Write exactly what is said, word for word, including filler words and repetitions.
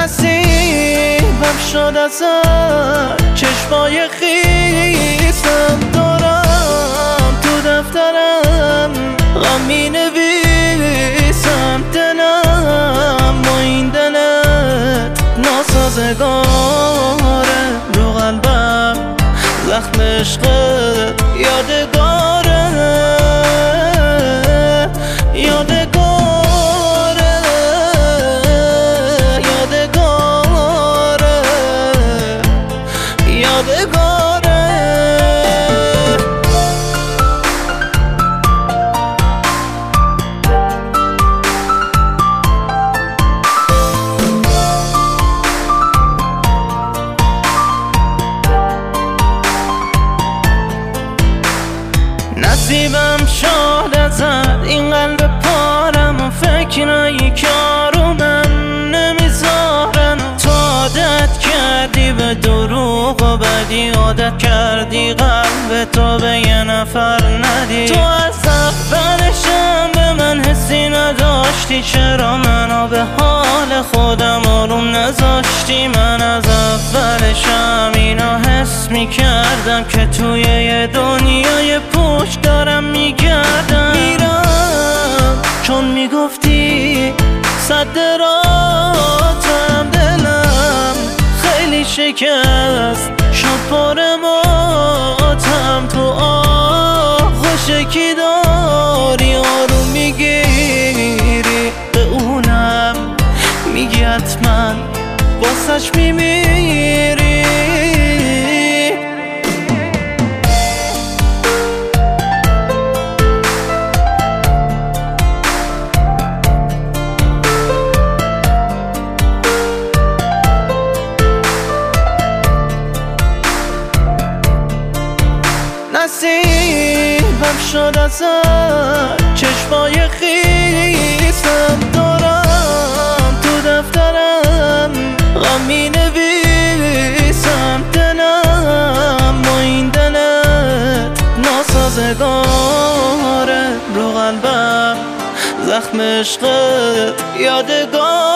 نصیبم شد ازت چشمای خیسم دارم تو دفترم غم می نویسم دلم با این دلت ناسازگاره رو قلبم زخم عشقت یادگاره یادگاره یادگاره یادگاره نصیبم شد ازت این قلب پارم و فکرایی کارو من نمیذارن تو عادت کردی به دروغ و بدی عادت کردی قلب تو به یه نفر ندی تو از اولشم به من حسی نداشتی چرا منو به حال خودم آروم نذاشتی من از اولشم اینا حس میکردم که توی یه دنیای پوچ دارم میگردم میرم چون میگفتی صد راتم دلم خیلی شکست شد پر ماتم تو آغوش کی داری آروم میگیری به اونم میگی حتما واسش میمیری نصیبم شد ازت چشمای خیسم دارم تو دفترم غم می نویسم دلم با این دلت ناسازگاره رو قلبم زخم عشقت یادگار